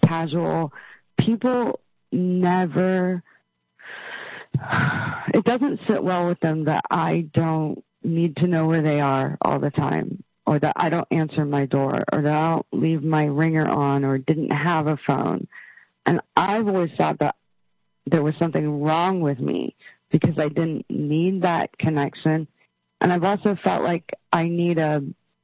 casual. People never, it doesn't sit well with them that I don't need to know where they are all the time, or that I don't answer my door, or that I don't leave my ringer on, or didn't have a phone. And I've always thought that there was something wrong with me because I didn't need that connection. And I've also felt like I need a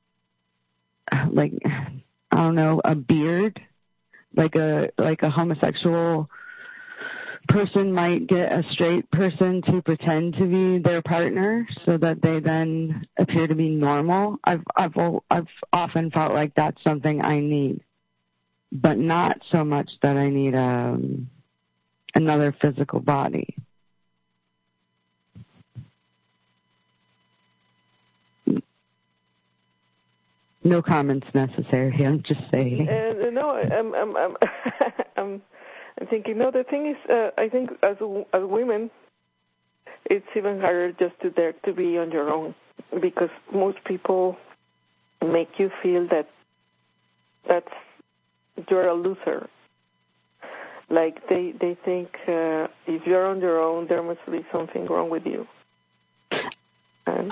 beard, like a homosexual person might get a straight person to pretend to be their partner so that they then appear to be normal. I've often felt like that's something I need, but not so much that I need another physical body. No comments necessary. I'm just saying. No, I'm thinking. No, the thing is, I think as women, it's even harder just to dare to be on your own, because most people make you feel that's you're a loser. Like they think if you're on your own, there must be something wrong with you. And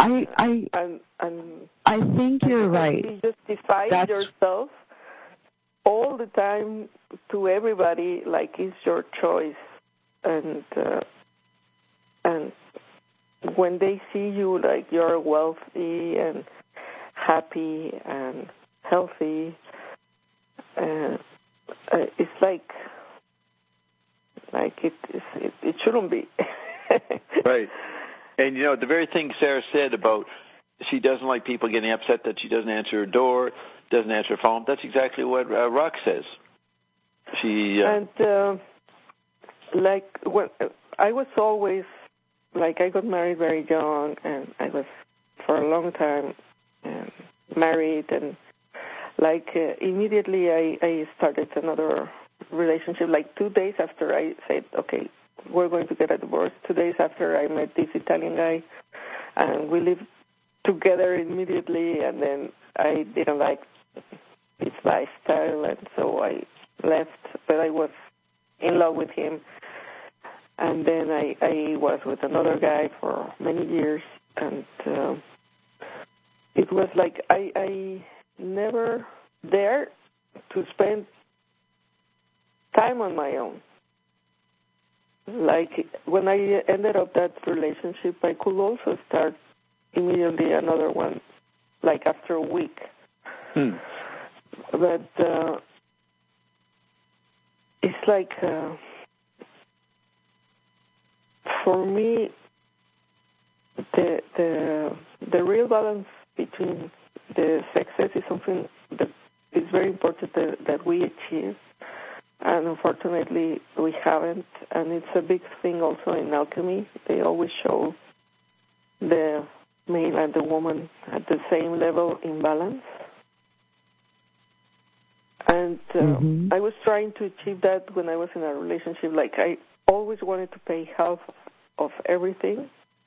I think you're right. You justify yourself all the time to everybody, like it's your choice, and when they see you like you're wealthy and happy and healthy, it's like it shouldn't be. Right. And, the very thing Sarah said about she doesn't like people getting upset that she doesn't answer her door, doesn't answer her phone, that's exactly what Rock says. And, when I was always, I got married very young, and I was, for a long time, married, and, immediately I started another relationship, 2 days after I said, okay, we're going to get a divorce. 2 days after I met this Italian guy, and we lived together immediately, and then I didn't like his lifestyle, and so I left, but I was in love with him. And then I was with another guy for many years, and it was like I never dared to spend time on my own. When I ended up that relationship, I could also start immediately another one, after a week. But it's for me, the real balance between the sexes is something that is very important that we achieve. And unfortunately, we haven't. And it's a big thing also in alchemy. They always show the male and the woman at the same level in balance. And I was trying to achieve that when I was in a relationship. I always wanted to pay half of everything.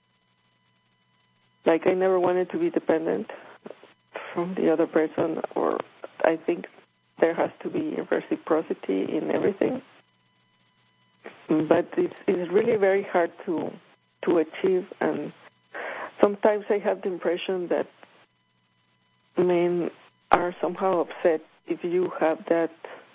I never wanted to be dependent from the other person, or I think there has to be reciprocity in everything. But it's really very hard to achieve, and sometimes I have the impression that men are somehow upset if you have that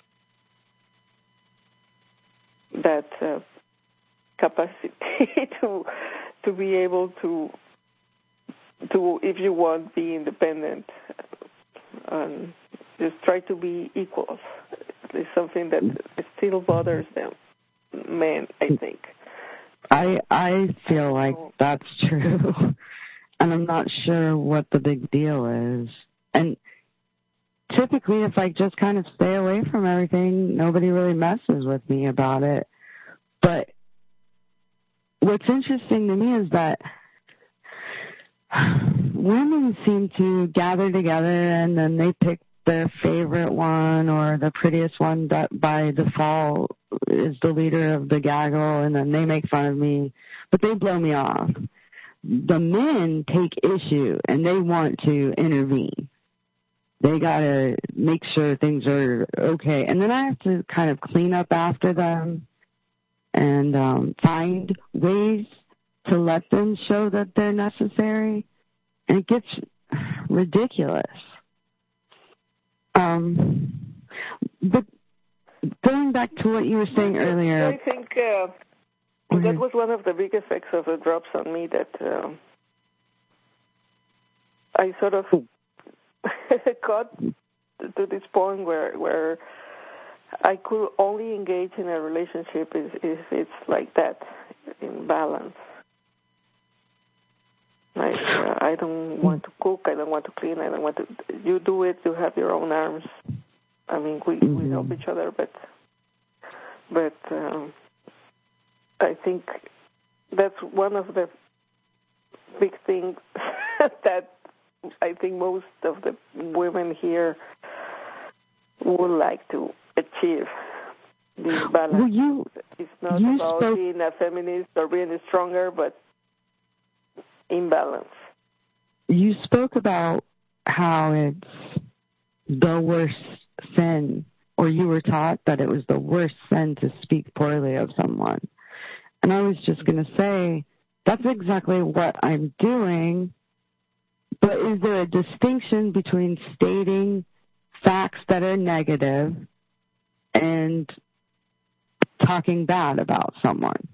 capacity to be able to if you want, be independent and just try to be equals. It's something that still bothers them, men, I think. I feel like that's true, and I'm not sure what the big deal is. And typically, if I just kind of stay away from everything, nobody really messes with me about it. But what's interesting to me is that women seem to gather together and then they pick their favorite one or the prettiest one that by default is the leader of the gaggle, and then they make fun of me, but they blow me off. The men take issue and they want to intervene. they got to make sure things are okay. And then I have to kind of clean up after them and find ways to let them show that they're necessary. And it gets ridiculous. But going back to what you were saying earlier. I think that was one of the big effects of the drops on me, that I sort of got to this point where I could only engage in a relationship if it's like that, in balance. Like, I don't want to cook, I don't want to clean, I don't want to... You do it, you have your own arms. I mean, we help each other, but I think that's one of the big things that I think most of the women here would like to achieve, this balance. Well, it's not about being a feminist or being stronger, but imbalance. You spoke about how it's the worst sin, or you were taught that it was the worst sin to speak poorly of someone. And I was just going to say, that's exactly what I'm doing, but is there a distinction between stating facts that are negative and talking bad about someone?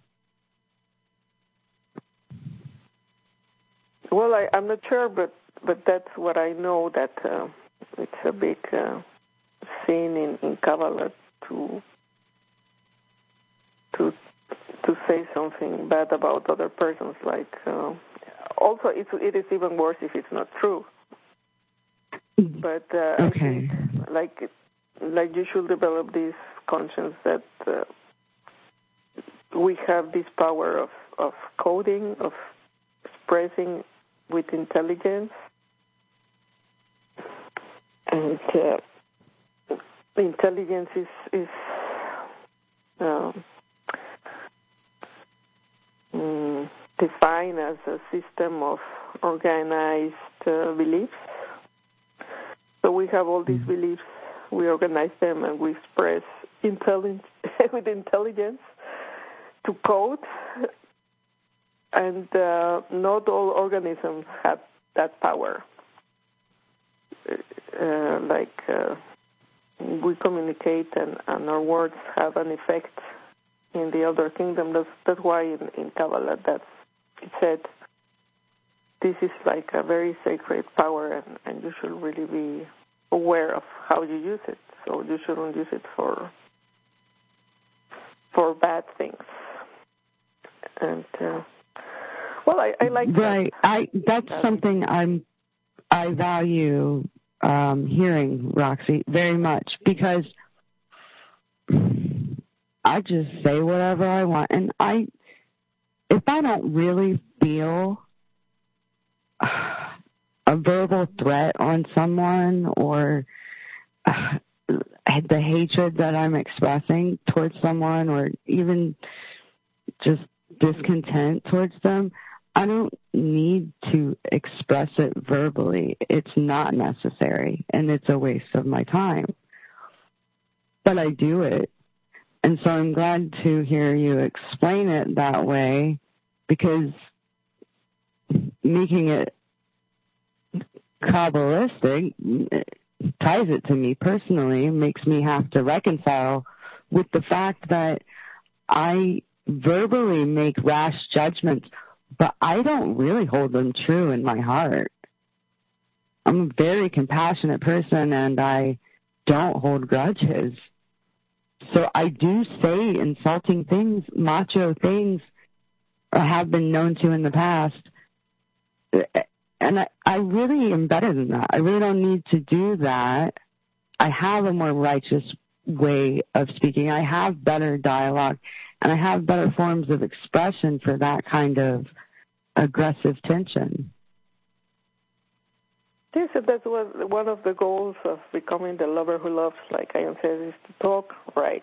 Well, I'm not sure, but that's what I know, that it's a big sin in Kabbalah to say something bad about other persons. Like, also, it is even worse if it's not true. But okay, I think, like you should develop this conscience that we have this power of coding, of expressing with intelligence, and intelligence is defined as a system of organized beliefs. So we have all these beliefs, we organize them, and we express with intelligence to code. And not all organisms have that power. We communicate, and our words have an effect in the other kingdom. That's why in Kabbalah it said this is like a very sacred power, and you should really be aware of how you use it. So you shouldn't use it for bad things. And well, I like that. Right. That's something I value hearing, Roxy, very much, because I just say whatever I want, and if I don't really feel a verbal threat on someone, or the hatred that I'm expressing towards someone, or even just discontent towards them, I don't need to express it verbally. It's not necessary, and it's a waste of my time. But I do it. And so I'm glad to hear you explain it that way, because making it Kabbalistic ties it to me personally, makes me have to reconcile with the fact that I verbally make rash judgments, but I don't really hold them true in my heart. I'm a very compassionate person, and I don't hold grudges. So I do say insulting things, macho things, or have been known to in the past. And I really am better than that. I really don't need to do that. I have a more righteous way of speaking. I have better dialogue, and I have better forms of expression for that kind of aggressive tension. Yes, that was one of the goals of becoming the lover who loves, like I said, is to talk right.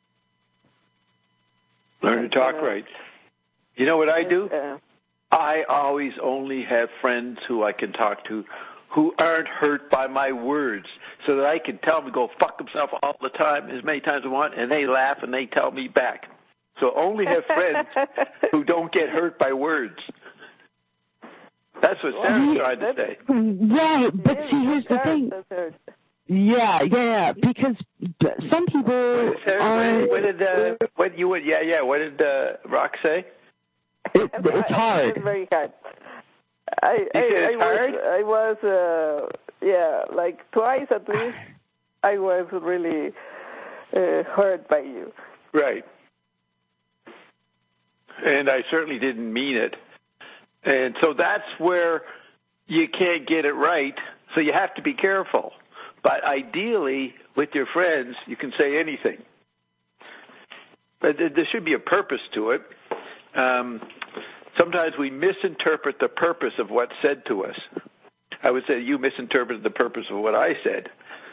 Learn to talk right. You know what I do? I always only have friends who I can talk to who aren't hurt by my words, so that I can tell them to go fuck themselves all the time, as many times as I want, and they laugh and they tell me back. So only have friends who don't get hurt by words. That's what Sarah's trying to say. Right, but see, here's the thing. Yeah, because some people what did Rock say? It's hard. It's very hard. I was like twice at least. I was really hurt by you. Right. And I certainly didn't mean it. And so that's where you can't get it right, so you have to be careful. But ideally, with your friends, you can say anything. But there should be a purpose to it. Sometimes we misinterpret the purpose of what's said to us. I would say you misinterpreted the purpose of what I said.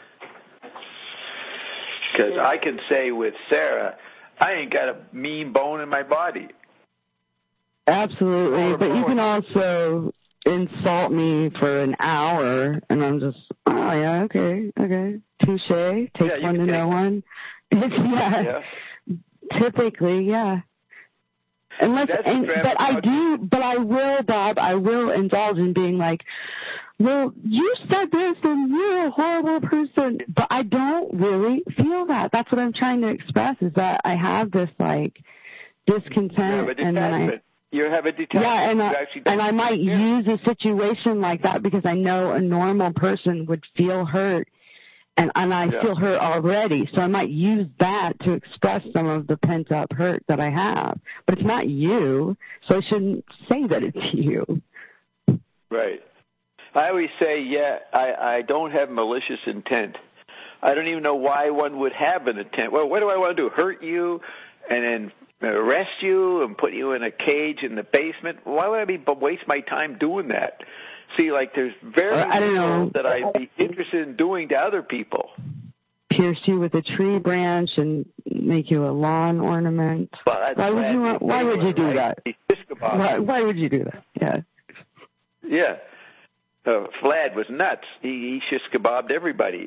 Because I can say with Sarah, I ain't got a mean bone in my body. Absolutely, but you can also insult me for an hour, and I'm just, oh, yeah, okay, touche, take one to know one. Typically, yeah. But I will, Bob, I will indulge in being like, well, you said this and you're a horrible person, but I don't really feel that. That's what I'm trying to express, is that I have this, like, discontent, and then you have a detachment. Yeah, and I might use a situation like that because I know a normal person would feel hurt, and I feel hurt already. So I might use that to express some of the pent-up hurt that I have. But it's not you, so I shouldn't say that it's you. Right. I always say, I don't have malicious intent. I don't even know why one would have an intent. Well, what do I want to do? Hurt you and then arrest you and put you in a cage in the basement? Why would I waste my time doing that? See, like, there's very little that I'd be interested in doing to other people. Pierce you with a tree branch and make you a lawn ornament. Well, why would you do that? Why would you do that? Yeah. Yeah. Vlad was nuts. He shish kebabbed everybody.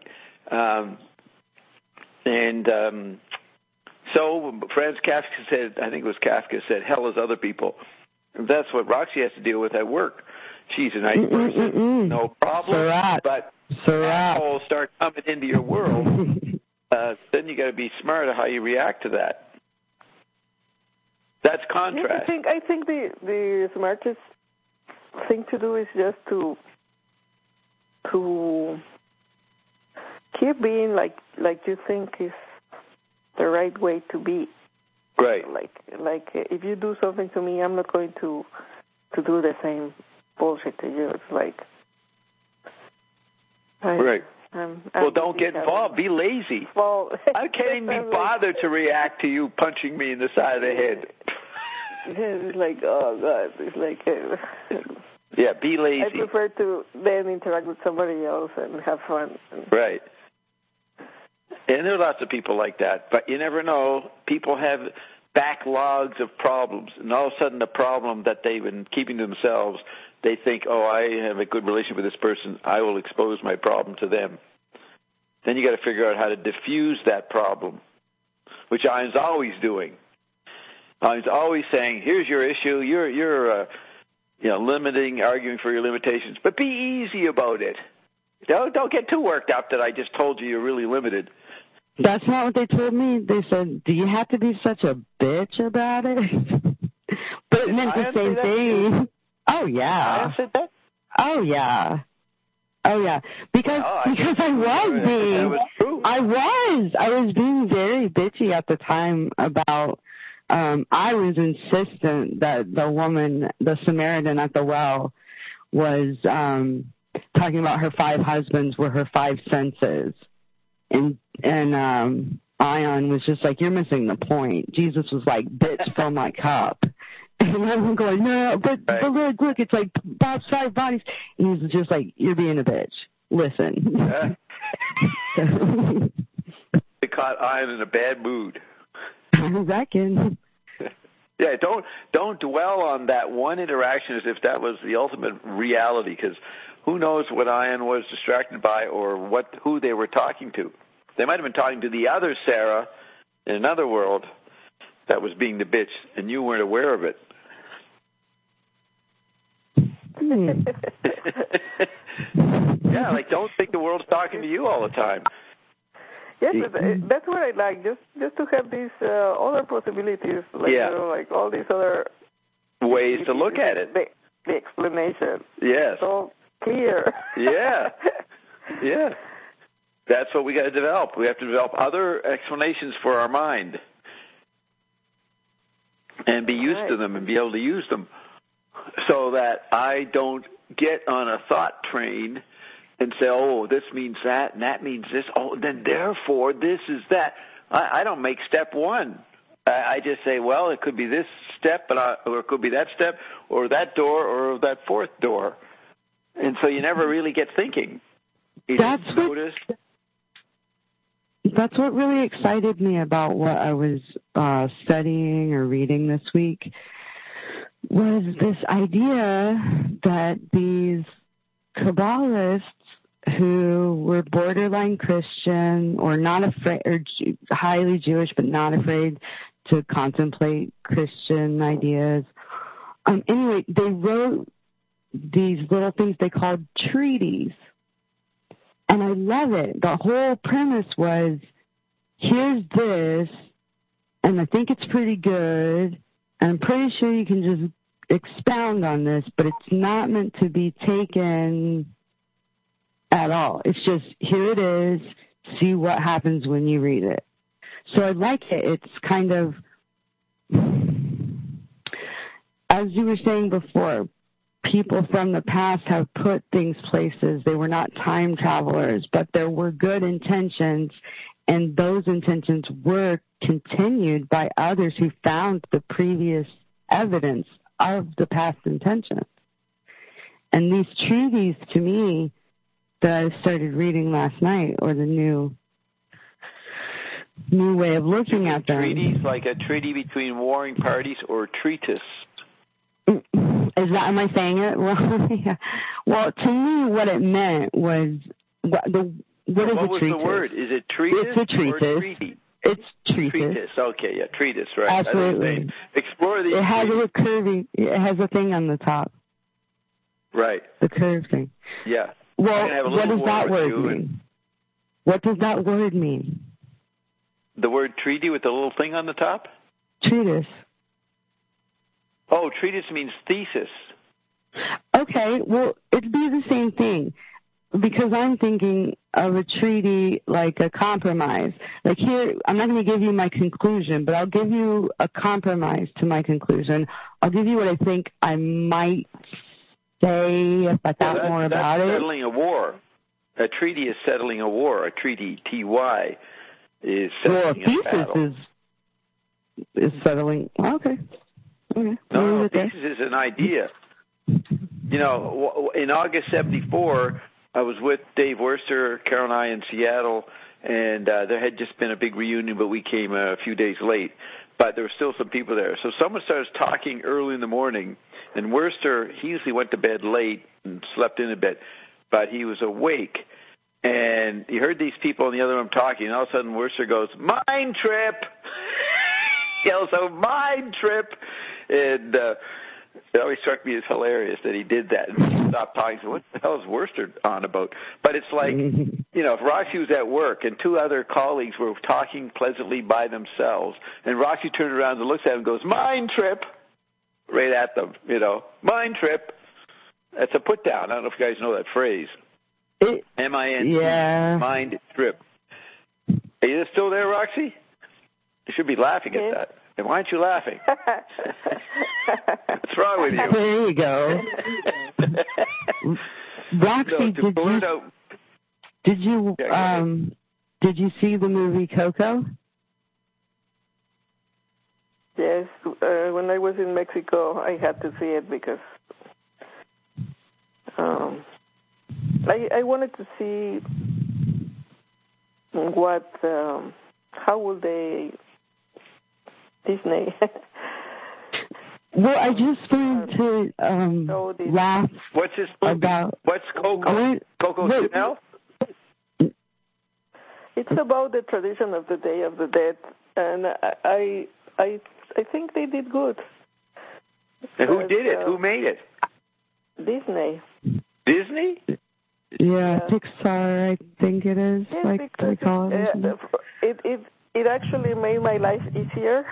So Franz Kafka said, I think it was Kafka said, hell is other people. And that's what Roxy has to deal with at work. She's a nice person, no problem. But assholes start coming into your world. Then you got to be smart of how you react to that. That's contrast. Yeah, I think the smartest thing to do is just to keep being like you think is the right way to be. Right. Like if you do something to me, I'm not going to do the same bullshit to you. It's like, right. Don't get involved. Be lazy. Well, I can't even be bothered to react to you punching me in the side of the head. It's like, oh God, it's like. Yeah, be lazy. I prefer to then interact with somebody else and have fun. Right. And there are lots of people like that, but you never know. People have backlogs of problems, and all of a sudden the problem that they've been keeping to themselves, they think, oh, I have a good relationship with this person, I will expose my problem to them. Then you got to figure out how to diffuse that problem, which Ian's always doing. Ian's always saying, here's your issue, you're limiting, arguing for your limitations, but be easy about it. Don't get too worked up that I just told you you're really limited. That's not what they told me. They said, do you have to be such a bitch about it? But it meant the same thing. Oh, yeah. I said that? Oh, yeah. Because I was being very bitchy at the time about, I was insistent that the woman, the Samaritan at the well, was, talking about her 5 husbands were her 5 senses. And Ion was just like, you're missing the point. Jesus was like, bitch, fill my cup. And I'm going, no, but look, it's like Bob's 5 bodies. And he's just like, you're being a bitch. Listen. They caught Ion in a bad mood. I reckon. Yeah, don't dwell on that one interaction as if that was the ultimate reality, because who knows what Ian was distracted by or who they were talking to. They might have been talking to the other Sarah in another world that was being the bitch, and you weren't aware of it. Yeah, like don't think the world's talking to you all the time. Yes, that's what I like. Just to have these other possibilities, like like all these other ways to look at it. The explanation. Yes. So clear. Yeah. Yeah. That's what we got to develop. We have to develop other explanations for our mind and be used to them and be able to use them so that I don't get on a thought train and say, oh, this means that and that means this. Oh, then therefore this is that. I don't make step one. I just say, well, it could be this step, or it could be that step, or that door, or that fourth door. And so you never really get thinking. That's what really excited me about what I was studying or reading this week, was this idea that these Kabbalists who were borderline Christian or not afraid, or highly Jewish but not afraid to contemplate Christian ideas. Anyway, they wrote these little things they called treaties. And I love it. The whole premise was, here's this, and I think it's pretty good, and I'm pretty sure you can just expound on this, but it's not meant to be taken at all. It's just, here it is, see what happens when you read it. So I like it. It's kind of, as you were saying before, people from the past have put things places. They were not time travelers, but there were good intentions, and those intentions were continued by others who found the previous evidence of the past intentions. And these treaties, to me, that I started reading last night, or the new way of looking at them. Treaties, like a treaty between warring parties, or treatise? Is that, am I saying it? Well, yeah. Well, to me, what it meant was, what is a treatise? What was the word? Is it treatise? It's a treatise. Or treaty? It's treatise. Treatise, okay, yeah, treatise, right. Absolutely. Explore these. It has a curvy, it has a thing on the top. Right. The curved thing. Yeah. Well, what does that word mean? What does that word mean? The word treaty with the little thing on the top? Treatise. Oh, treatise means thesis. Okay, well, it'd be the same thing, because I'm thinking of a treaty like a compromise. Like here, I'm not going to give you my conclusion, but I'll give you a compromise to my conclusion. I'll give you what I think I might say if I thought more about it. That's settling a war. A treaty is settling a war. A treaty, T-Y, is settling a battle. Well, a thesis is settling. Okay. Okay. No, thesis is an idea. You know, in August 74, I was with Dave Worster, Carol and I in Seattle, and there had just been a big reunion, but we came a few days late. But there were still some people there. So someone started talking early in the morning, and Worster, he usually went to bed late and slept in a bit, but he was awake. And he heard these people in the other room talking, and all of a sudden Worster goes, "Mind trip!" He yells out, "Mind trip!" And it always struck me as hilarious that he did that. And he stopped talking. So what the hell is Worster on about? But it's like, you know, if Roxy was at work and two other colleagues were talking pleasantly by themselves, and Roxy turned around and looks at him and goes, "Mind trip," right at them, you know, "Mind trip." That's a put down. I don't know if you guys know that phrase. M-I-N-D, yeah. Mind trip. Are you still there, Roxy? You should be laughing at that. And why aren't you laughing? What's wrong with you? There you go. Roxy, did you see the movie Coco? Yes, when I was in Mexico, I had to see it because I wanted to see what, how will they, Disney, Well, I just wanted to laugh. What's this movie? About what's Coco? Coco Chanel? It's about the tradition of the Day of the Dead, and I think they did good. And who did it? Who made it? Disney. Disney? Yeah, Pixar, I think it is. Yes, like we call it. It actually made my life easier,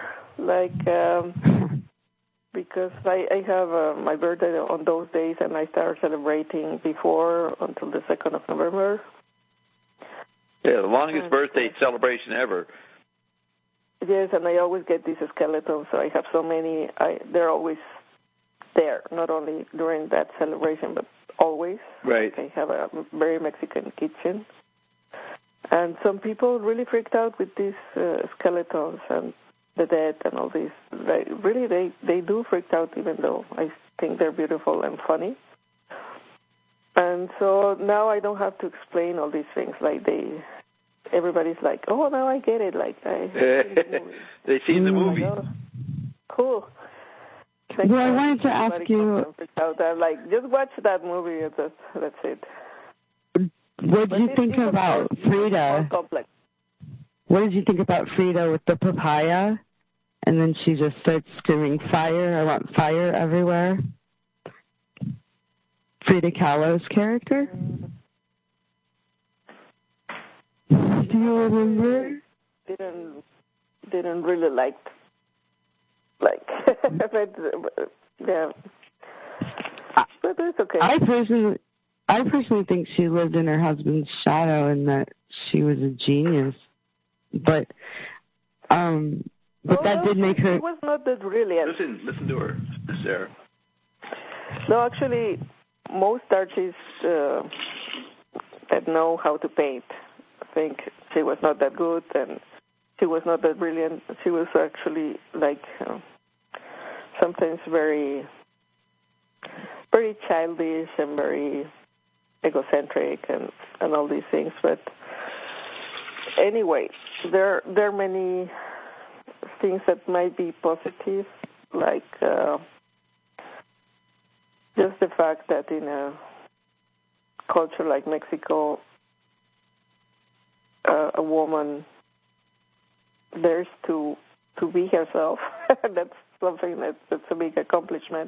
because I have my birthday on those days, and I start celebrating before until the 2nd of November. Yeah, the longest birthday celebration ever. Yes, and I always get these skeletons, so I have so many. They're always there, not only during that celebration, but always. Right. I have a very Mexican kitchen. And some people really freaked out with these skeletons and the dead and all these. They do freak out, even though I think they're beautiful and funny. And so now I don't have to explain all these things. Everybody's like, oh, now I get it. They've seen the movie. Oh, cool. Well, I wanted to ask you. Just watch that movie. That's it. What did you think about Frida? What did you think about Frida with the papaya? And then she just starts screaming, "Fire! I want fire everywhere." Frida Kahlo's character? Do you remember? Didn't really like but, yeah. But it's okay. I personally think she lived in her husband's shadow and that she was a genius. But that did make her. She was not that brilliant. Listen to her, Sarah. No, actually, most artists that know how to paint think she was not that good and she was not that brilliant. She was actually sometimes very, very childish and very egocentric and all these things. But anyway, there are many things that might be positive, like just the fact that in a culture like Mexico, a woman dares to be herself. That's something that's a big accomplishment.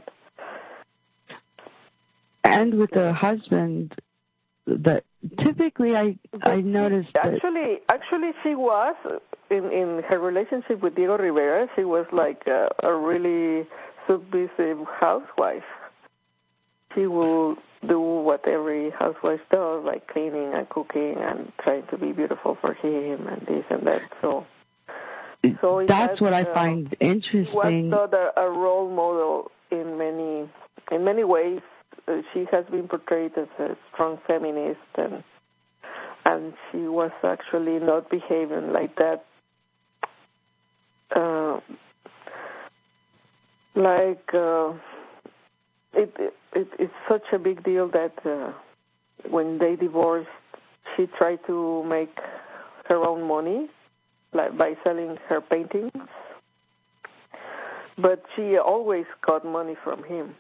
And with the husband, that typically I noticed that actually she was in her relationship with Diego Rivera. She was like a really submissive housewife. She will do what every housewife does, like cleaning and cooking and trying to be beautiful for him and this and that. So that's what I find interesting. She was not a role model in many ways. She has been portrayed as a strong feminist, and she was actually not behaving like that. It's such a big deal that when they divorced, she tried to make her own money, like by selling her paintings. But she always got money from him.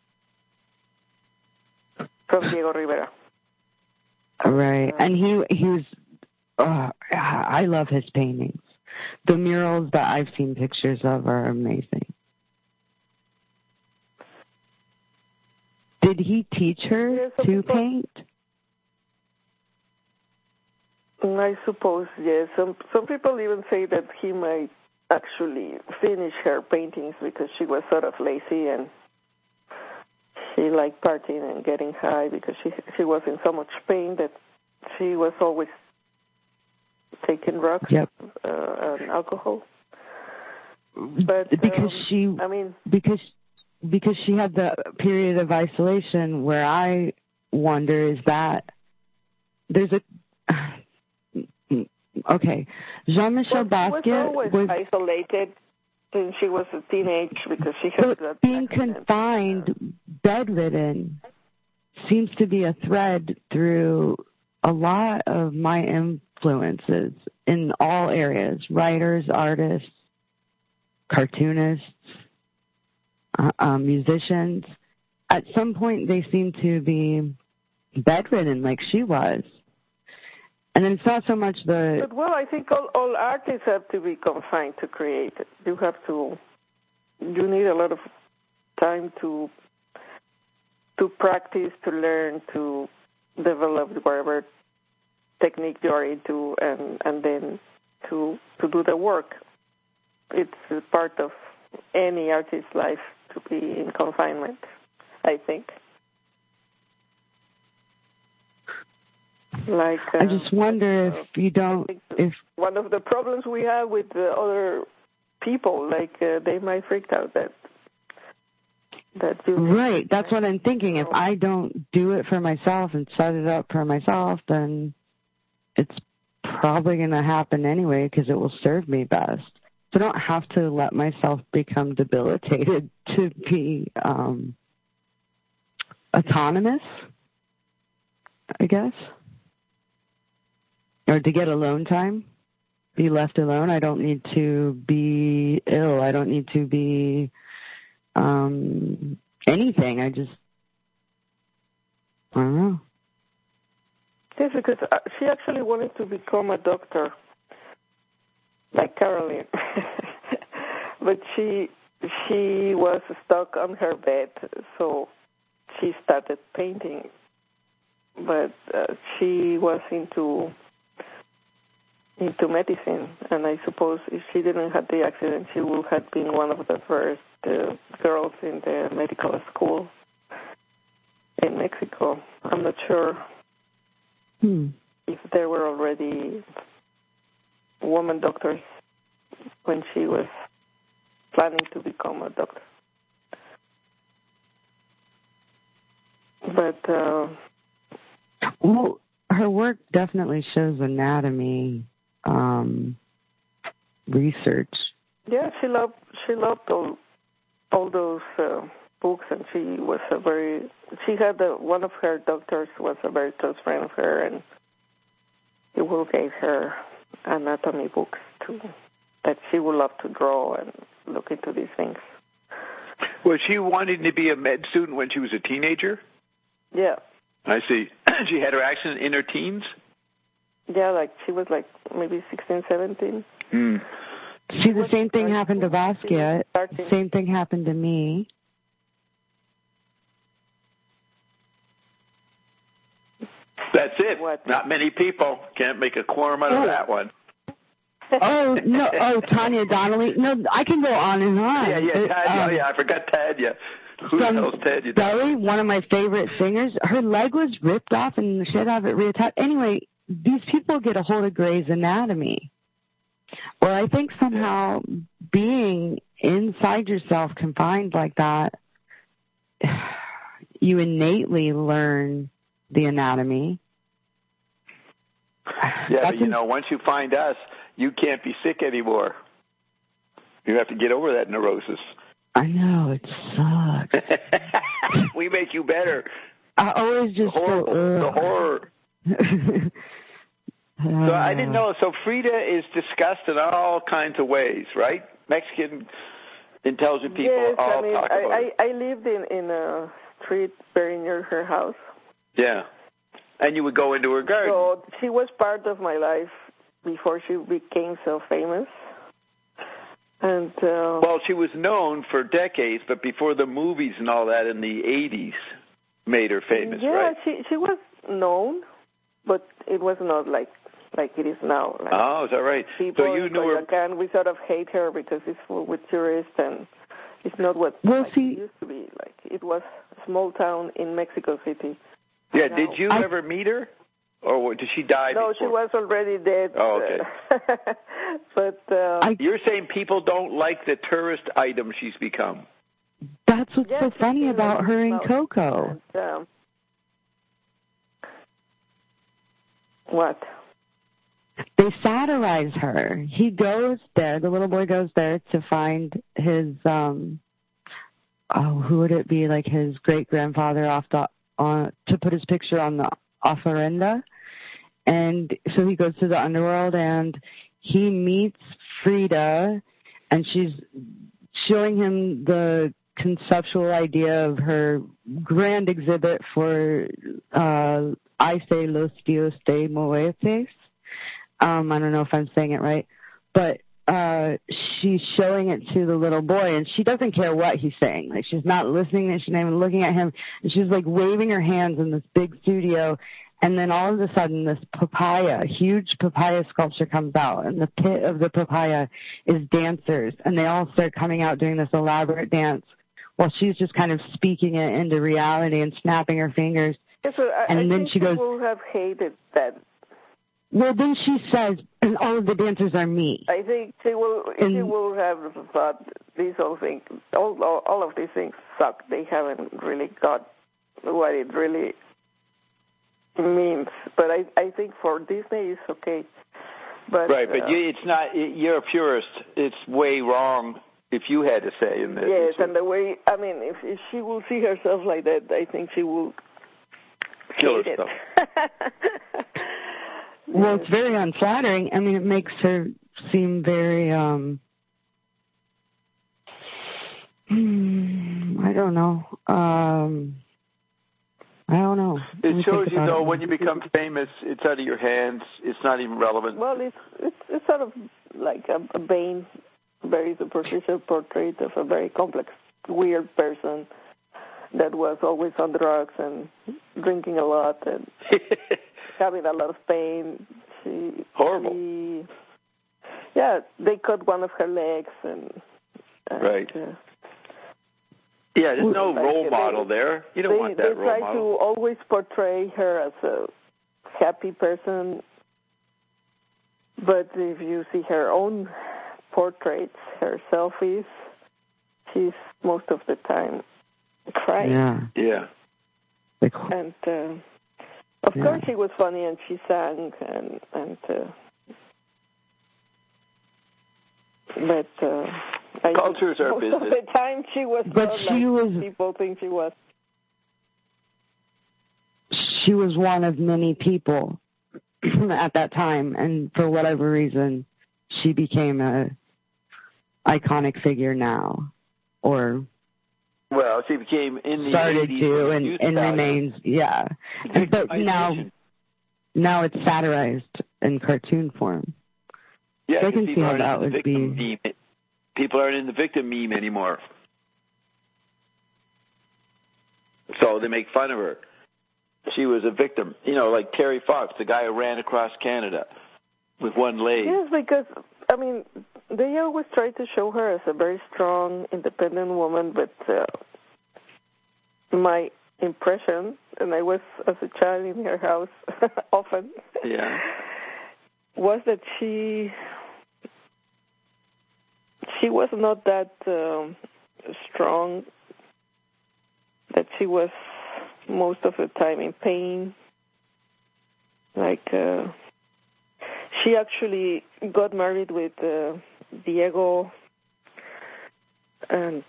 From Diego Rivera. Right. And he was, I love his paintings. The murals that I've seen pictures of are amazing. Did he teach her to paint? I suppose, yes. Some people even say that he might actually finish her paintings because she was sort of lazy and she liked partying and getting high because she was in so much pain that she was always taking drugs and alcohol. But because she had the period of isolation where I wonder is that there's Jean-Michel Basquiat was isolated since she was a teenage because she had being confined, bedridden, seems to be a thread through a lot of my influences in all areas: writers, artists, cartoonists. musicians. At some point, they seem to be bedridden like she was. And then it's not so much the... But, well, I think all artists have to be confined to create. You need a lot of time to practice, to learn, to develop whatever technique you're into, and then to do the work. It's a part of any artist's life to be in confinement, I think. Like I just wonder if you don't... If one of the problems we have with other people, like they might freak out that you... Right, that's what I'm thinking. If I don't do it for myself and set it up for myself, then it's probably going to happen anyway because it will serve me best. So I don't have to let myself become debilitated to be autonomous, I guess. Or to get alone time, be left alone. I don't need to be ill. I don't need to be anything. I don't know. Yes, because she actually wanted to become a doctor, like Caroline. But she was stuck on her bed, so she started painting. But she was into medicine, and I suppose if she didn't have the accident, she would have been one of the first girls in the medical school in Mexico. I'm not sure if there were already women doctors when she was planning to become a doctor. But well, her work definitely shows anatomy research. Yeah, she loved all those books, and she had one of her doctors was a very close friend of her, and he will gave her anatomy books too, that she would love to draw and look into these things. Was she wanting to be a med student when she was a teenager? Yeah. I see. She had her accident in her teens? Yeah, like she was like maybe 16, 17. See, the same thing happened to Basquiat. Same thing happened to me. That's it. What? Not many people can't make a quorum out of that one. Oh, no. Oh, Tanya Donnelly. No, I can go on and on. Yeah, I forgot Tanya. Who the hell's Tanya? Belly, one of my favorite singers, her leg was ripped off and she had to have it reattached. Anyway, these people get a hold of Grey's Anatomy. Well, I think somehow being inside yourself, confined like that, you innately learn the anatomy. Yeah, but once you find us, you can't be sick anymore. You have to get over that neurosis. I know, it sucks. We make you better. I always just the horror. So I didn't know. So Frida is discussed in all kinds of ways, right? Mexican intelligent people talk about it. I lived in a street very near her house. Yeah. And you would go into her garden. So she was part of my life before she became so famous. And well, she was known for decades, but before the movies and all that in the 80s made her famous, right? Yeah, she was known, but it was not like it is now. Like, oh, is that right? People so you knew her. We sort of hate her because it's full with tourists, and it's not what it used to be. Like, it was a small town in Mexico City. Yeah, did you ever meet her? Or did she die before? No, she was already dead. Oh, okay. But you're saying people don't like the tourist item she's become. That's what's so funny about her and Coco. What? They satirize her. He goes there, the little boy goes there to find his, who would it be, like his great-grandfather to put his picture on the ofrenda. And so he goes to the underworld and he meets Frida, and she's showing him the conceptual idea of her grand exhibit for I Say Los Dios de Muertes. I don't know if I'm saying it right, but she's showing it to the little boy, and she doesn't care what he's saying. Like, she's not listening, and she's not even looking at him, and she's like waving her hands in this big studio. And then all of a sudden, this huge papaya sculpture comes out, and the pit of the papaya is dancers, and they all start coming out doing this elaborate dance while she's just kind of speaking it into reality and snapping her fingers. Yeah, so I then think she goes, people have hated that. Well, then she says, and all of the dancers are me. I think she will have thought these whole things, all of these things suck. They haven't really got what it really means. But I think for Disney it's okay. But, right, but it's not. You're a purist. It's way wrong. If you had to say in this. Yes, and the way, I mean, if she will see herself like that, I think she will kill hate herself. it. Well, it's very unflattering. I mean, it makes her seem very, I don't know. It shows you, though, when you become famous, it's out of your hands. It's not even relevant. Well, it's sort of like a vain, very superficial portrait of a very complex, weird person that was always on drugs and drinking a lot and having a lot of pain. Horrible. They cut one of her legs and right. There's no role model there. You don't want that role model. They try to always portray her as a happy person, but if you see her own portraits, her selfies, she's most of the time crying. Yeah. And of course she was funny and she sang and but cultures are business. Most of the time she was people think she was. She was one of many people at that time, and for whatever reason, she became a iconic figure now, or she became in the started 80s to and remains, And so now it's satirized in cartoon form. Yeah, so I can see how that would be. People aren't in the victim meme anymore, so they make fun of her. She was a victim, like Terry Fox, the guy who ran across Canada with one leg. Yes, because I mean, they always try to show her as a very strong, independent woman, but my impression, and I was as a child in her house often, was that she was not that strong, that she was most of the time in pain. Like, she actually got married with Diego, and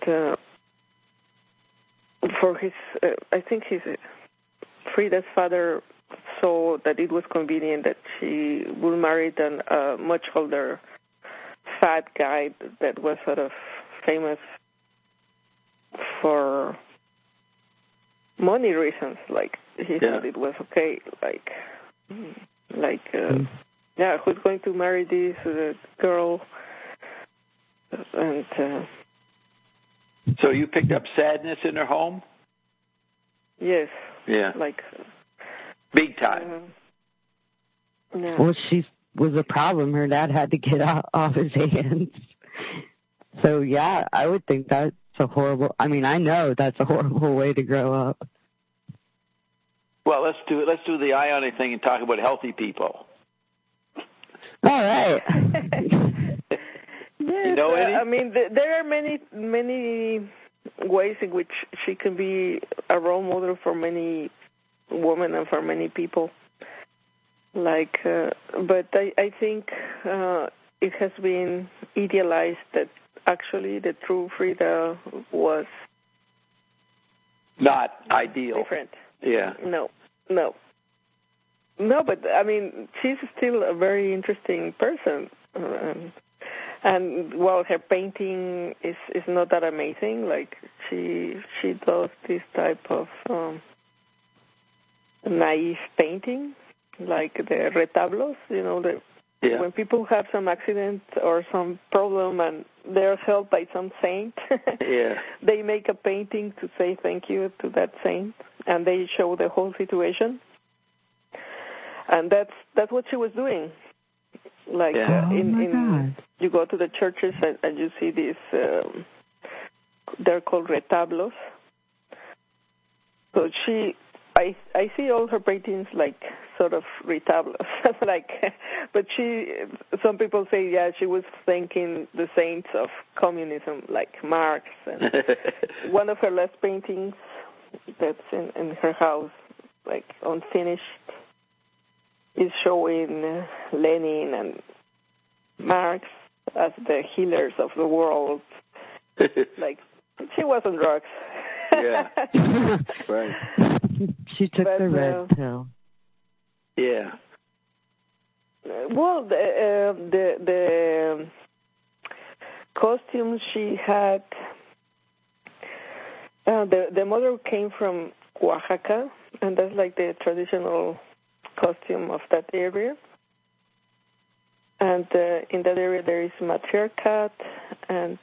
for his, I think Frida's father saw that it was convenient that she would marry a much older fat guy that was sort of famous for money reasons. Like, he thought it was okay. Who's going to marry this girl? And so you picked up sadness in her home? Yes. Yeah. Big time. Well, she was a problem. Her dad had to get off his hands. So, I would think that's a horrible... I mean, I know that's a horrible way to grow up. Well, let's do the Ionic thing and talk about healthy people. All right. Yes, any? I mean, there are many ways in which she can be a role model for many women and for many people. But I think it has been idealized that actually the true Frida was not ideal. Different. Yeah. No, but I mean, she's still a very interesting person. And well, her painting is not that amazing. Like she does this type of naive painting, like the retablos. You know, when people have some accident or some problem and they're helped by some saint, they make a painting to say thank you to that saint, and they show the whole situation. And that's what she was doing. Like you go to the churches and you see these, they're called retablos. So I see all her paintings like sort of retablos, but some people say, she was thanking the saints of communism, like Marx. And one of her last paintings that's in her house, like unfinished, is showing Lenin and Marx as the healers of the world. Like, she was on drugs. Yeah, right. She took the red pill. Yeah. Well, the costumes she had, the mother came from Oaxaca, and that's like the traditional costume of that area. And in that area there is matriarchat, and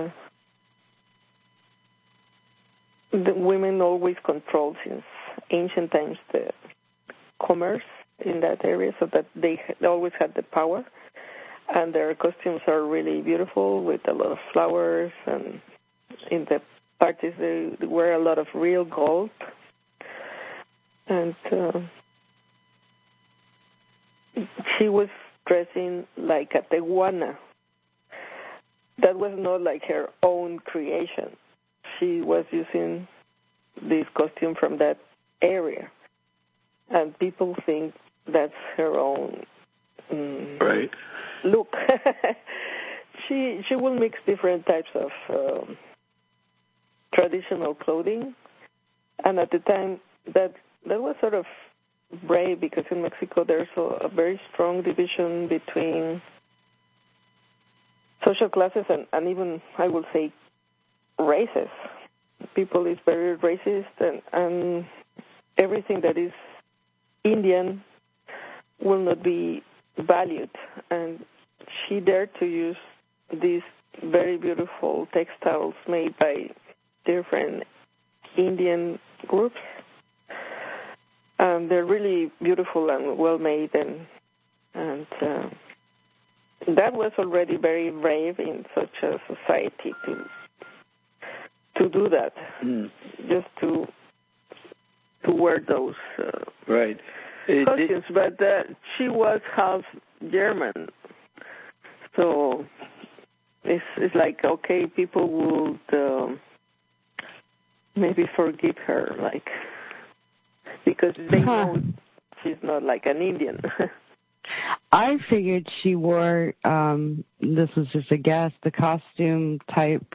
the women always controlled since ancient times the commerce in that area, so that they always had the power. And their costumes are really beautiful with a lot of flowers, and in the parties they wear a lot of real gold. And she was dressing like a Tehuana. That was not like her own creation. She was using this costume from that area, and people think that's her own look. She will mix different types of traditional clothing, and at the time that was sort of brave, because in Mexico there's a very strong division between social classes and even, I would say, races. People is very racist, and everything that is Indian will not be valued. And she dared to use these very beautiful textiles made by different Indian groups. They're really beautiful and well made, and that was already very brave in such a society to do that, just to wear those costumes. But she was half German, so it's like, okay, people would maybe forgive her, like, because they know she's not like an Indian. I figured she wore, this was just a guess, the costume type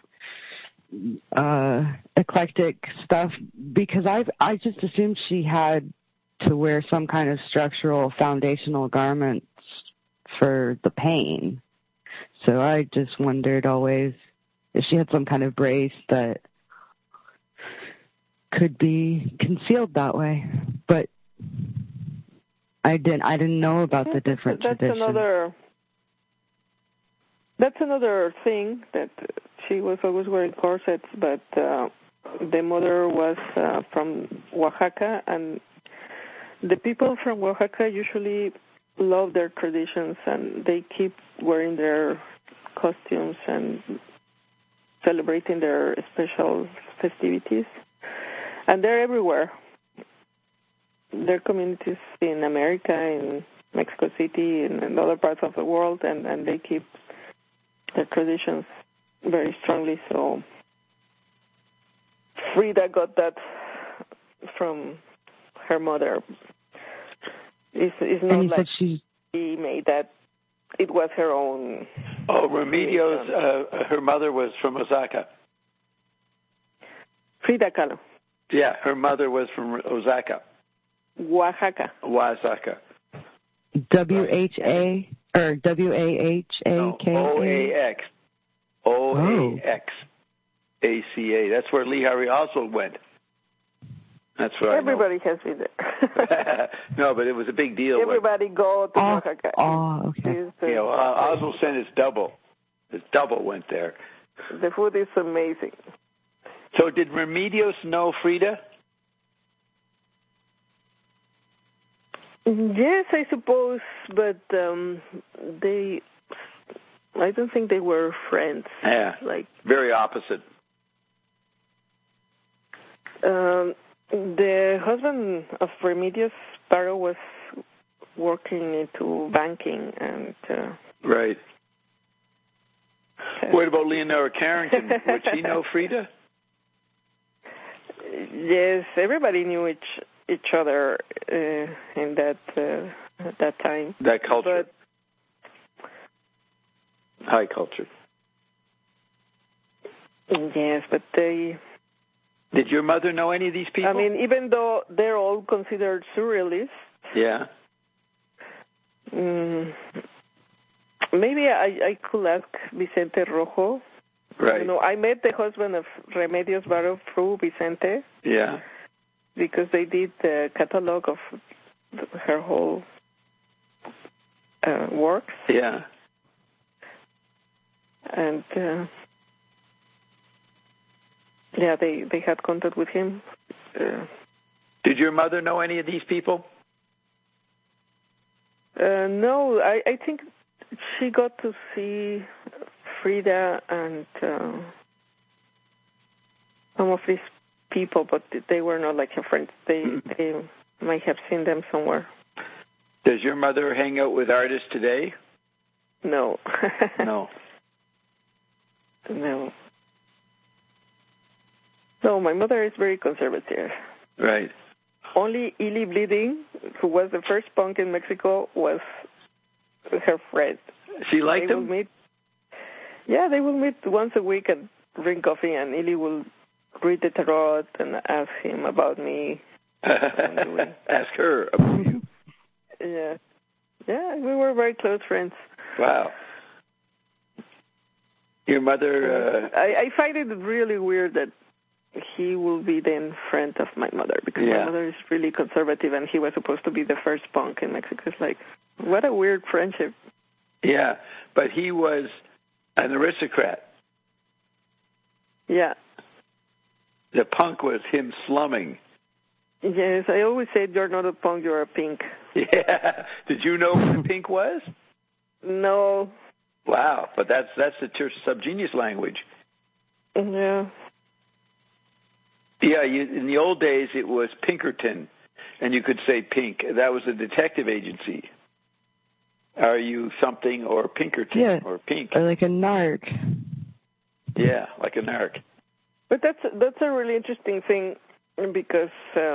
eclectic stuff, because I just assumed she had to wear some kind of structural foundational garments for the pain. So I just wondered always if she had some kind of brace that could be concealed that way. But I didn't know about the different traditions. That's another thing, that she was always wearing corsets, but the mother was from Oaxaca, and the people from Oaxaca usually love their traditions, and they keep wearing their costumes and celebrating their special festivities. And they're everywhere. There are communities in America, in Mexico City, and in other parts of the world, and they keep their traditions very strongly. So Frida got that from her mother. It's not like she made that. It was her own. Oh, Remedios, her mother was from Osaka. Frida Kahlo. Yeah, her mother was from Osaka. Oaxaca. WHA, Or W-A-H-A-K-A? No, O-A-X. O-A-X-A-C-A. That's where Lee Harvey Oswald went. That's what Everybody has been there. No, but it was a big deal. Everybody go to Oaxaca. Okay. Oswald sent his double. His double went there. The food is amazing. So did Remedios know Frida? Yes, I suppose, but I don't think they were friends. Yeah, very opposite. The husband of Remedios Barrow was working into banking and... Right. What about Leonora Carrington? Would she know Frida? Yes, everybody knew each other in that time. That culture. High culture. Yes, but they... Did your mother know any of these people? I mean, even though they're all considered surrealists. Yeah. Maybe I could ask Vicente Rojo. Right. I met the husband of Remedios Barrow through Vicente. Yeah. Because they did the catalog of her whole works. Yeah. And they had contact with him. Did your mother know any of these people? No, I think she got to see Frida and some of these people, but they were not like her friends. They might have seen them somewhere. Does your mother hang out with artists today? No. No. No. No, my mother is very conservative. Right. Only Ili Bleeding, who was the first punk in Mexico, was her friend. She liked him? Yeah, they will meet once a week and drink coffee, and Ili will read the tarot and ask him about me. Ask her about you. Yeah. Yeah, we were very close friends. Wow. Your mother... I find it really weird that he will be then friend of my mother, because my mother is really conservative, and he was supposed to be the first punk in Mexico. It's like, what a weird friendship. Yeah, but he was an aristocrat. Yeah. The punk was him slumming. Yes, I always said, you're not a punk, you're a pink. Yeah. Did you know what a pink was? No. Wow, but that's the subgenius language. Yeah. Yeah, in the old days it was Pinkerton, and you could say pink. That was a detective agency. Are you something or Pinkerton or pink? Or like a narc. Yeah, like a narc. But that's a really interesting thing, because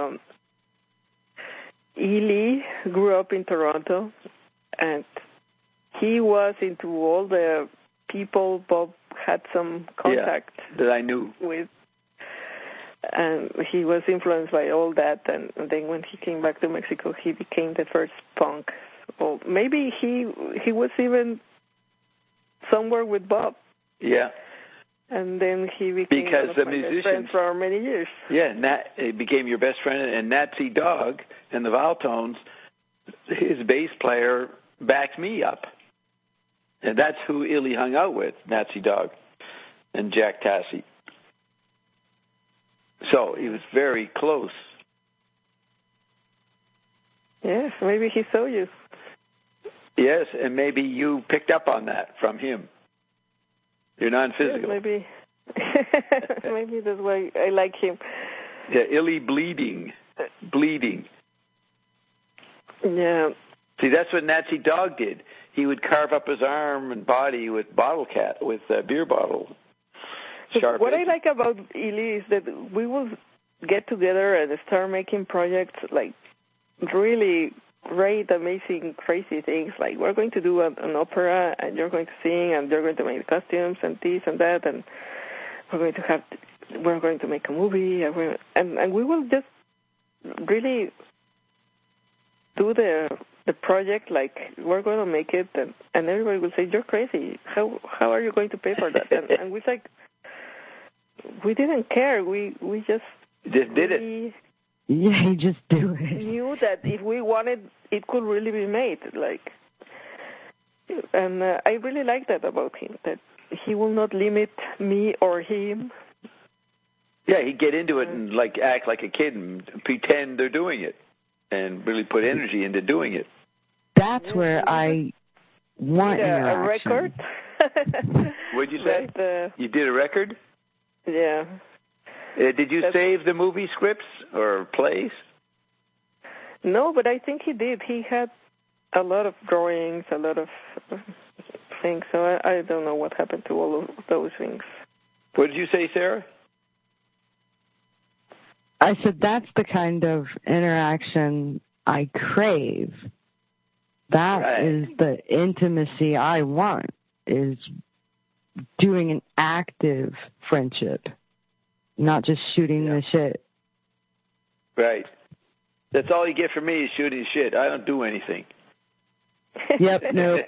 Ili grew up in Toronto, and he was into all the people Bob had some contact that I knew with. And he was influenced by all that, and then when he came back to Mexico, he became the first punk. Or maybe he was even somewhere with Bob. Yeah. And then he became one of my best friends for many years. Yeah, he became your best friend, and Nazi Dog and the Valtones, his bass player backed me up. And that's who Ili hung out with, Nazi Dog and Jack Tassi. So he was very close. Yes, maybe he saw you. Yes, and maybe you picked up on that from him. You're non-physical. Yes, maybe. Maybe that's why I like him. Yeah, Ili Bleeding. Yeah. See, that's what Nazi Dog did. He would carve up his arm and body with beer bottle. So what I like about Ili is that we will get together and start making projects like really great, amazing, crazy things. Like we're going to do an opera, and you're going to sing, and you're going to make costumes and this and that, and we're going to make a movie, and we will just really do the the project, like, we're going to make it, and everybody will say, you're crazy. How are you going to pay for that? And we like, we didn't care. We just did it. Yeah, you just do it. Knew that if we wanted, it could really be made. Like, and I really like that about him, that he will not limit me or him. Yeah, he'd get into it and like act like a kid and pretend they're doing it, and really put energy into doing it. That's where I want interaction. A record. What'd you say? You did a record? Yeah. Did you save the movie scripts or plays? No, but I think he did. He had a lot of drawings, a lot of things, so I don't know what happened to all of those things. What did you say, Sarah? I said that's the kind of interaction I crave. That is the intimacy I want, is doing an active friendship, not just shooting the shit. Right. That's all you get from me is shooting shit. I don't do anything. Yep, nope.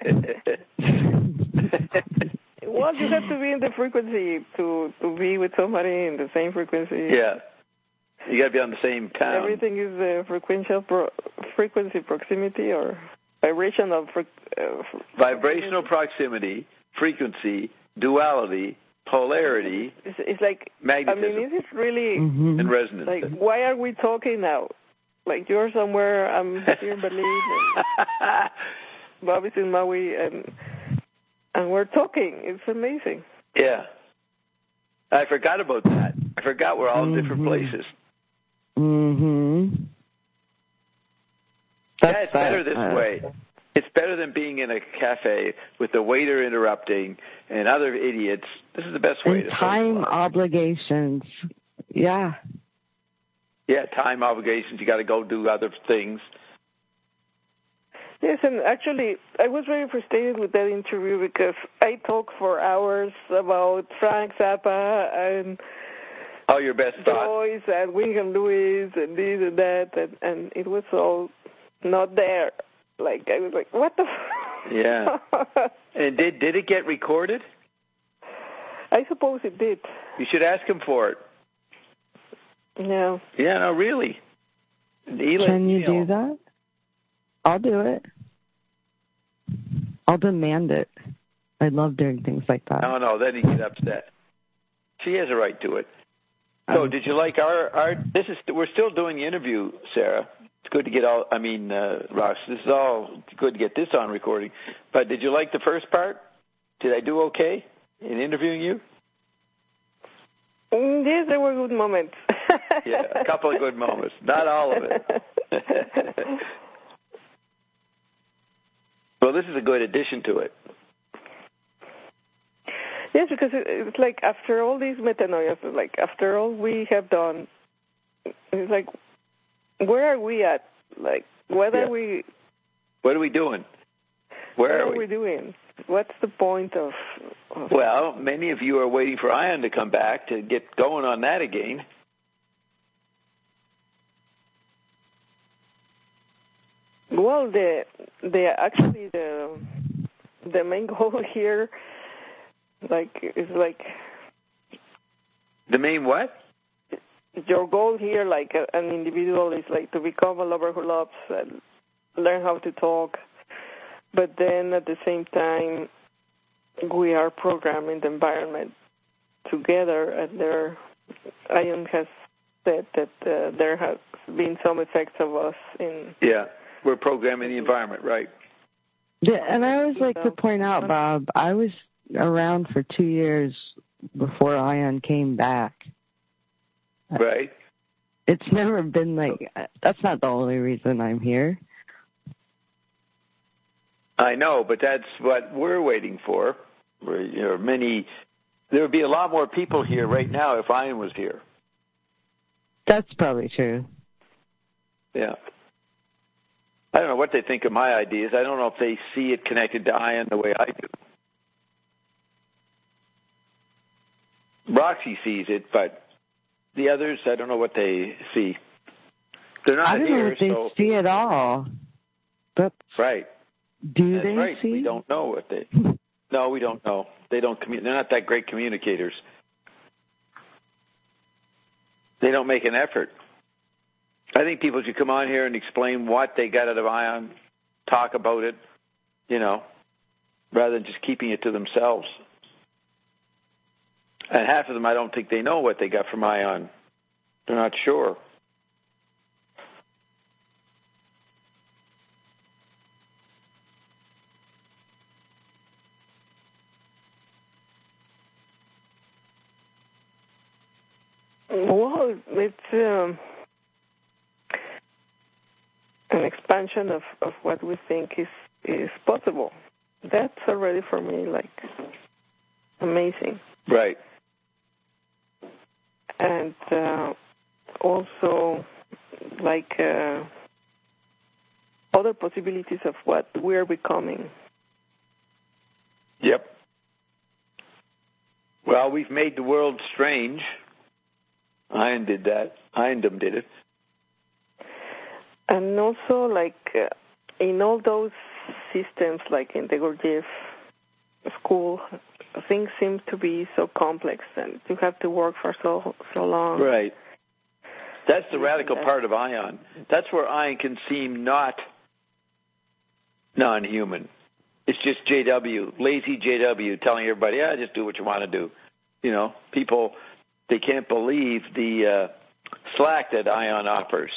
Well, you have to be in the frequency to be with somebody in the same frequency. Yeah. You got to be on the same town. Everything is frequency proximity or vibrational vibrational proximity, frequency, duality, polarity. It's like magnetism. I mean, is it really and resonance? Like, why are we talking now? Like, you're somewhere, I'm here in Berlin, and Bobby's in Maui, and we're talking. It's amazing. Yeah, I forgot about that. I forgot we're all in different places. Yeah, it's better this way. It's better than being in a cafe with the waiter interrupting and other idiots. This is the best way to time obligations. Yeah. Yeah, time obligations. You got to go do other things. Yes, and actually, I was very frustrated with that interview because I talked for hours about Frank Zappa and your best Joyce and William Lewis and this and that, and it was all not there. Like, I was like, what the Yeah. And did it get recorded? I suppose it did. You should ask him for it. Yeah. Yeah, no, really. Can you do that? I'll do it. I'll demand it. I love doing things like that. No, then you get upset. She has a right to it. So, did you like our we're still doing the interview, Sarah. It's good to get Ross, this is all good to get this on recording. But did you like the first part? Did I do okay in interviewing you? Yes, there were good moments. Yeah, a couple of good moments. Not all of it. Well, this is a good addition to it. Yes, because it's like after all these metanoias, like after all we have done, it's like, where are we at? Like, what are we? What are we doing? Where are we doing? What's the point of? Well, many of you are waiting for Ion to come back to get going on that again. Well, the main goal here, is the main what? Your goal here, like an individual, is like to become a lover who loves and learn how to talk. But then at the same time, we are programming the environment together, and Ion has said that there has been some effects of us in. Yeah, we're programming the environment, right? Yeah, and I always like to point out, Bob, I was around for 2 years before Ion came back. Right. It's never been like, that's not the only reason I'm here. I know, but that's what we're waiting for. There would be a lot more people here right now if Ion was here. That's probably true. Yeah. I don't know what they think of my ideas. I don't know if they see it connected to Ion the way I do. Roxy sees it, but the others, I don't know what they see. They're not here, so... I don't know if they see it all. That's right. Do That's they right. see? We don't know what they. No, we don't know. They don't. They're not that great communicators. They don't make an effort. I think people should come on here and explain what they got out of ION, talk about it, rather than just keeping it to themselves. And half of them, I don't think they know what they got from ION. They're not sure. Well, it's an expansion of what we think is possible. That's already for me amazing. Right. And also other possibilities of what we're becoming. Yep. Well, we've made the world strange. Ion did that. Iondom did it. And also, in all those systems, like in the Gurdjieff school, things seem to be so complex, and you have to work for so long. Right. That's the radical part of ION. That's where ION can seem not non-human. It's just JW, lazy JW, telling everybody, just do what you want to do. People, they can't believe the slack that ION offers.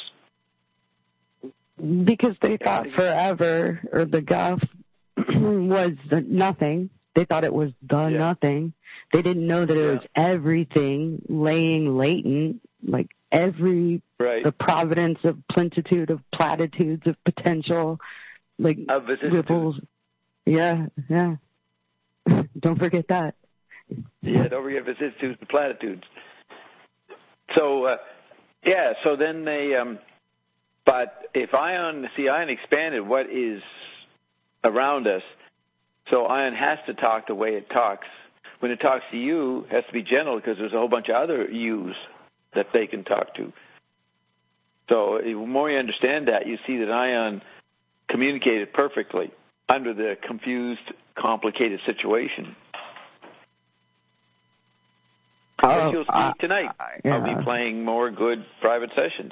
Because they thought forever, or the Guff was the nothing. They thought it was the nothing. They didn't know that it was everything laying latent, like the providence of plenitude, of platitudes, of potential, like ripples. Yeah. Don't forget that. Yeah, don't forget vicissitudes and platitudes. So, so then they... But if ION expanded what is around us, so ION has to talk the way it talks. When it talks to you, it has to be gentle because there's a whole bunch of other yous that they can talk to. So the more you understand that, you see that ION communicated perfectly under the confused, complicated situation. As you'll see tonight, I'll be playing more good private sessions.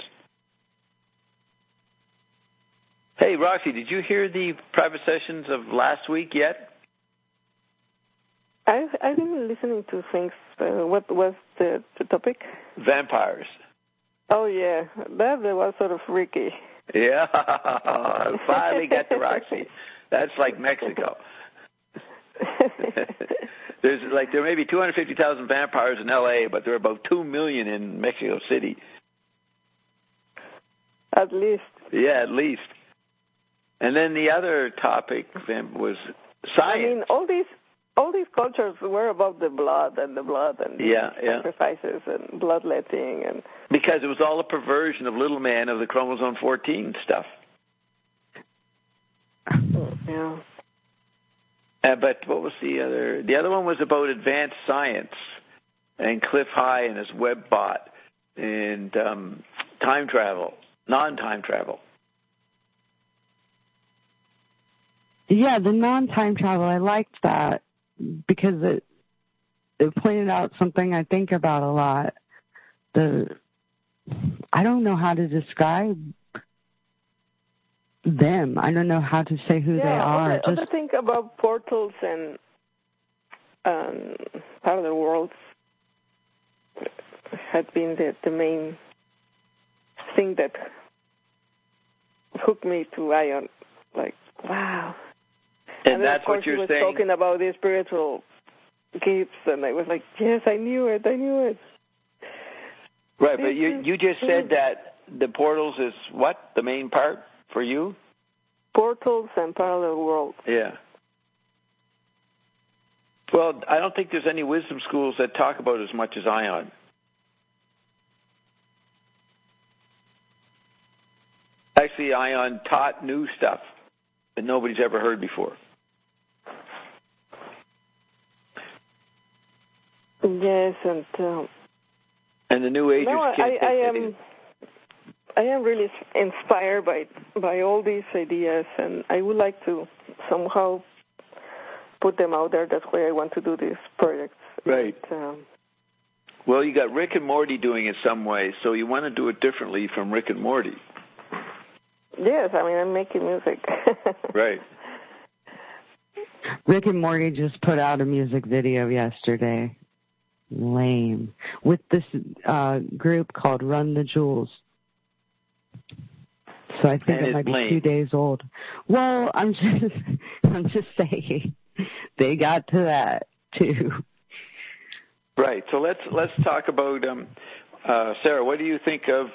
Hey, Roxy, did you hear the private sessions of last week yet? I've been listening to things. What was the topic? Vampires. Oh, yeah. That was sort of freaky. Yeah. Finally got to Roxy. That's like Mexico. There may be 250,000 vampires in L.A., but there are about 2 million in Mexico City. At least. Yeah, at least. And then the other topic was science. I mean, all these cultures were about the blood and sacrifices and bloodletting and because it was all a perversion of little man of the chromosome 14 stuff. Yeah. But what was the other? The other one was about advanced science and Cliff High and his web bot and time travel, non-time travel. Yeah, the non-time travel, I liked that because it pointed out something I think about a lot. I don't know how to describe them. I don't know how to say who they are. Other thing about portals and parallel worlds had been the main thing that hooked me to ION. Like, wow. And that's what you're saying. He was talking about the spiritual gifts, and I was like, yes, I knew it. Right, but you just said that the portals is what? The main part for you? Portals and parallel worlds. Yeah. Well, I don't think there's any wisdom schools that talk about it as much as ION. Actually, ION taught new stuff that nobody's ever heard before. Yes, and the New Agers I am really inspired by all these ideas, and I would like to somehow put them out there. That's why I want to do these projects. Right. Well, you got Rick and Morty doing it some way, so you want to do it differently from Rick and Morty. Yes, I mean, I'm making music. Right. Rick and Morty just put out a music video yesterday. Lame. With this group called Run the Jewels. So I think it might be lame. 2 days old. Well, I'm just saying they got to that too. Right. So let's talk about Sarah. What do you think of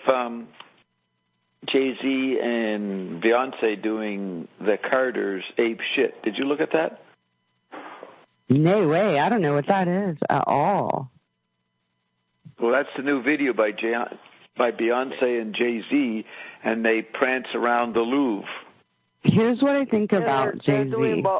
Jay-Z and Beyonce doing the Carters Ape Shit? Did you look at that? No way. I don't know what that is at all. Well, that's the new video by Beyonce and Jay-Z, and they prance around the Louvre. Here's what I think about Jay-Z.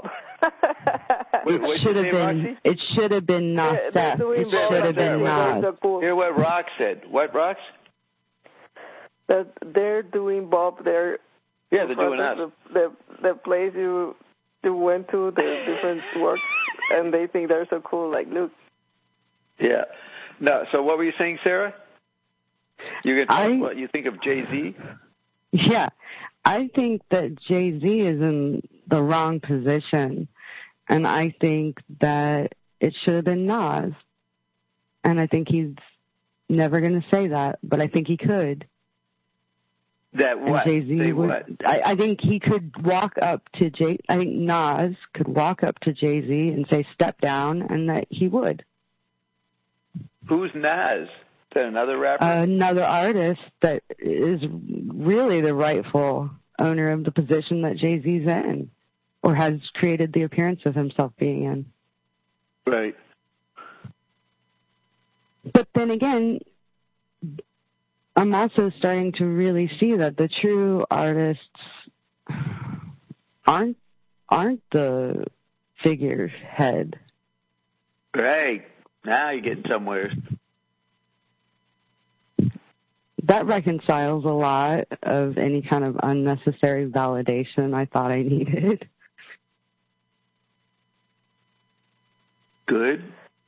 It should have been Nas. It should have been Nas. Hear what Rock said. What, Rox? That they're doing Bob. They're doing us. The place you went to, the different works, and they think they're so cool. Like, look. Yeah. No. So what were you saying, Sarah? You can tell what you think of Jay-Z? Yeah, I think that Jay-Z is in the wrong position, and I think that it should have been Nas. And I think he's never going to say that, but I think he could. That what? And Jay-Z say would, what? I think he could walk up to I think Nas could walk up to Jay-Z and say, step down, and that he would. Who's Nas? Is that another rapper? Another artist that is really the rightful owner of the position that Jay-Z's in, or has created the appearance of himself being in. Right. But then again, I'm also starting to really see that the true artists aren't the figurehead. Right. Now you're getting somewhere. That reconciles a lot of any kind of unnecessary validation I thought I needed. Good.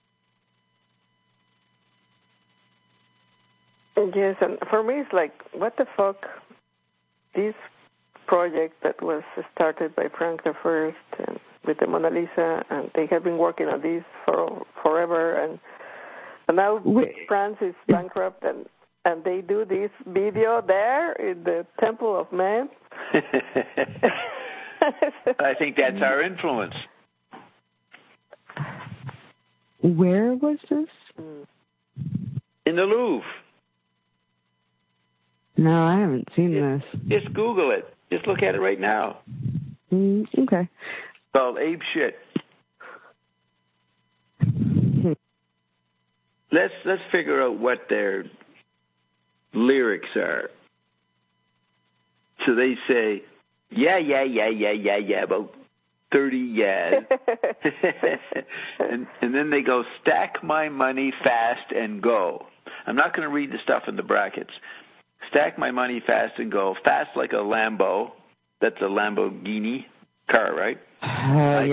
Yes, and for me it's like, what the fuck? This project that was started by Frank the First and with the Mona Lisa, and they have been working on this for forever, and now France is bankrupt, and they do this video there in the Temple of Man. I think that's our influence. Where was this? In the Louvre. No, I haven't seen this. Just Google it. Just look at it right now. Okay. It's called Ape Shit. Let's figure out what their lyrics are. So they say, yeah, about 30 yeah. and then they go, stack my money fast and go. I'm not going to read the stuff in the brackets. Stack my money fast and go. Fast like a Lambo. That's a Lamborghini car, right? I'd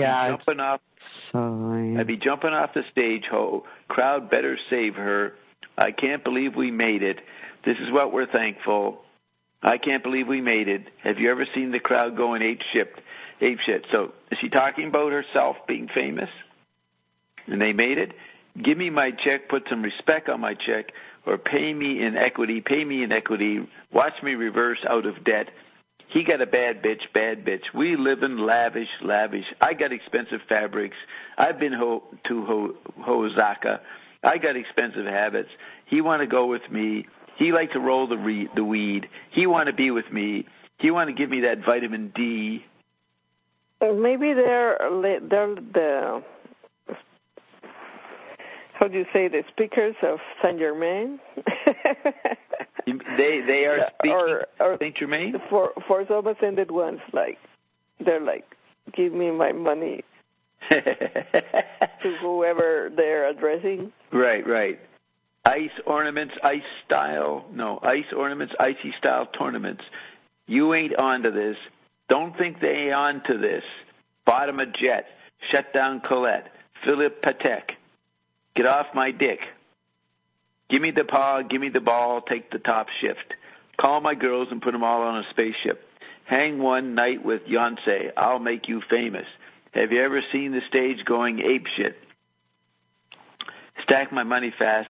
be jumping off the stage, ho. Crowd better save her. I can't believe we made it. This is what we're thankful. I can't believe we made it. Have you ever seen the crowd going ape shit? So is she talking about herself being famous? And they made it? Give me my check, put some respect on my check, or pay me in equity, watch me reverse out of debt. He got a bad bitch. We live in lavish. I got expensive fabrics. I've been to Hosaka. I got expensive habits. He want to go with me. He like to roll the weed. He want to be with me. He want to give me that vitamin D. Maybe they're the, how do you say, the speakers of Saint Germain? They are speaking or Saint Germain? For some ascended ones, like, they're like, give me my money to whoever they're addressing. Right. Ice ornaments, icy style tournaments. You ain't onto this. Don't think they ain't onto this. Bottom a jet. Shut down Colette. Philip Patek. Get off my dick. Give me the paw, give me the ball, take the top shift. Call my girls and put them all on a spaceship. Hang one night with Yonsei. I'll make you famous. Have you ever seen the stage going apeshit? Stack my money fast.